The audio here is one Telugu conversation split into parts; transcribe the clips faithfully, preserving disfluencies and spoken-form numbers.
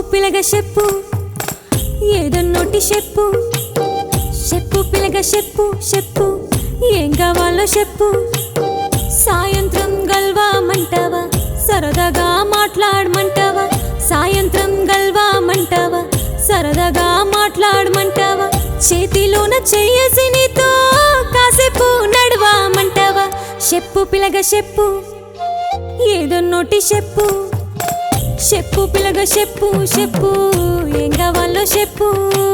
పిలగ చెప్పు ఏదో నోటి చెప్పు చెప్పు పిలగ చెప్పు చెప్పు ఏం కావాలో చెప్పు సాయంత్రం గల్వామంటావా సరదాగా మాట్లాడమంటావా సాయంత్రం గల్వామంటావా సరదాగా మాట్లాడమంటావా చేతిలోన చెయ్యేసి నీతో కాసేపు నడవామంటావా చెప్పు పిలగ చెప్పు ఏదో నోటి చెప్పు చెప్పు పిలగ చెప్పు చెప్పు ఏం కావాలో చెప్పు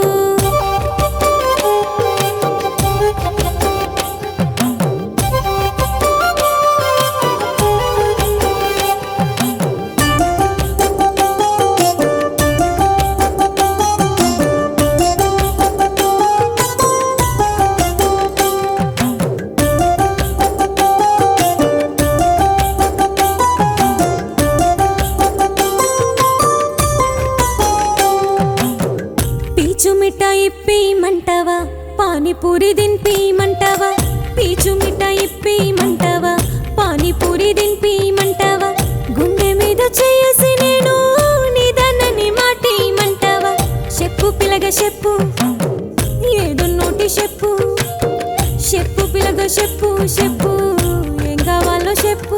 పీచు మిఠాయి ఇప్పిమంటావా పానీపూరి దింపిమంటావా పీచు మిఠాయి ఇప్పిమంటావా పానీపూరి దింపిమంటావా గుండె మీద చేసి నేను నీదన్నని మాటిమంటావా చెప్పు పిలగ చెప్పు ఏదో నోటి చెప్పు చెప్పు పిలగ చెప్పు చెప్పు ఏం కావాలో చెప్పు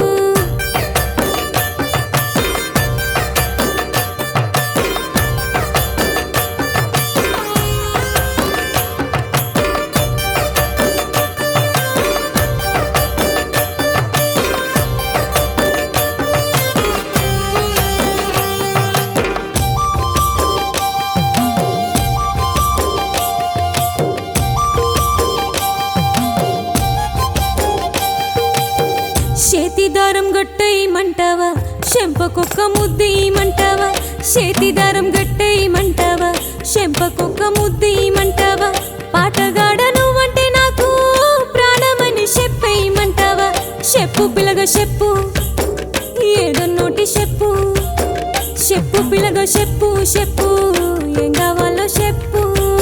చేతి దారం గట్టేయమంటావా చెంపకొక్క ముద్దీయమంటావా చేతి దారం గట్టేయమంటావా చెంపకొక్క ముద్దీయమంటావా పాటగాడ నువ్వంటే నాకు ప్రాణమని చెప్పేయమంటావా చెప్పు పిలగ చెప్పు ఏదో నోటి చెప్పు చెప్పు పిలగ చెప్పు చెప్పు ఏం కావాలో చెప్పు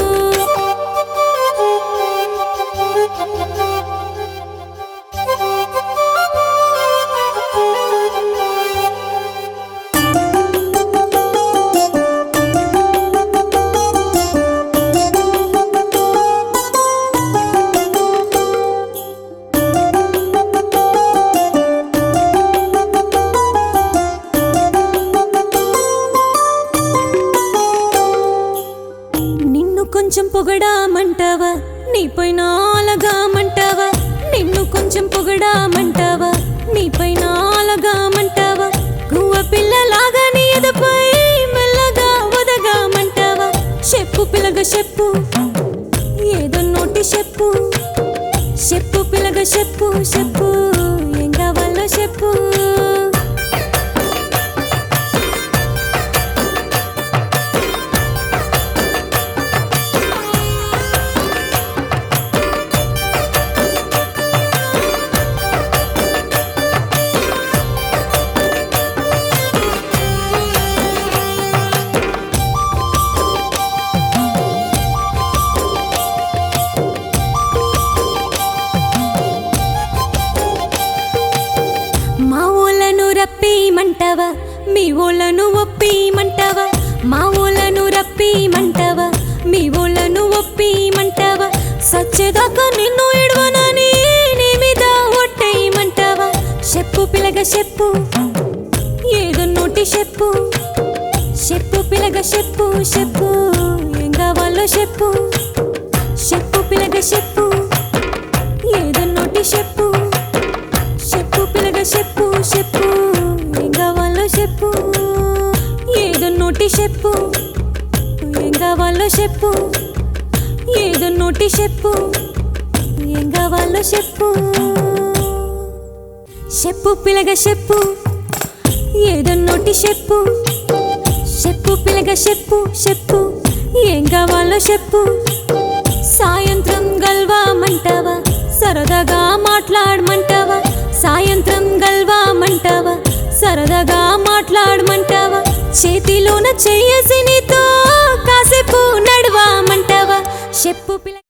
కొంచెం పొగడామంటావా నీపైన అలగామంటావా నిన్ను కొంచెం పొగడామంటావా నీపైన అలగామంటావా గువ్వ పిల్లలాగా నీ ఎదపై మెల్లగా వదగామంటావా చెప్పు పిలగ చెప్పు ఏదో నోటి చెప్పు చెప్పు పిలగ చెప్పు చెప్పు ఏం కావాలో చెప్పు రప్పిమంటావా మీ ఊళ్ళను ఒప్పిమంటావా మా ఊళ్ళను రప్పిమంటావా మీ ఊళ్ళను ఒప్పిమంటావా సచ్చేదాకా నిన్ను ఎడవనని నీ మీద ఒట్టేయమంటావా చెప్పు పిలగ చెప్పు ఏదో నోటి చెప్పు చెప్పు పిలగ చెప్పు చెప్పు ఏం కావాలో చెప్పు చెప్పు పిలగ చెప్పు ఏదో నోటి చెప్పు చెప్పు పిలగ చెప్పు చెప్పు ఏం కావాలో చెప్పు ఏదో నోటి చెప్పు ఏం కావాలో చెప్పు ఏదో నోటి చెప్పు ఏం కావాలో చెప్పు చెప్పు పిలగ చెప్పు ఏదో నోటి చెప్పు చెప్పు పిలగ చెప్పు చెప్పు ఏం కావాలో చెప్పు సాయంత్రం గల్వామంటావా సరదాగా మాట్లాడమంటావా సాయంత్రం గల్వామంటావా సరదాగా మాట్లాడమంటావా చేతిలోన చెయ్యేసి నీతో కాసేపు నడవామంటావా చెప్పు పిల్ల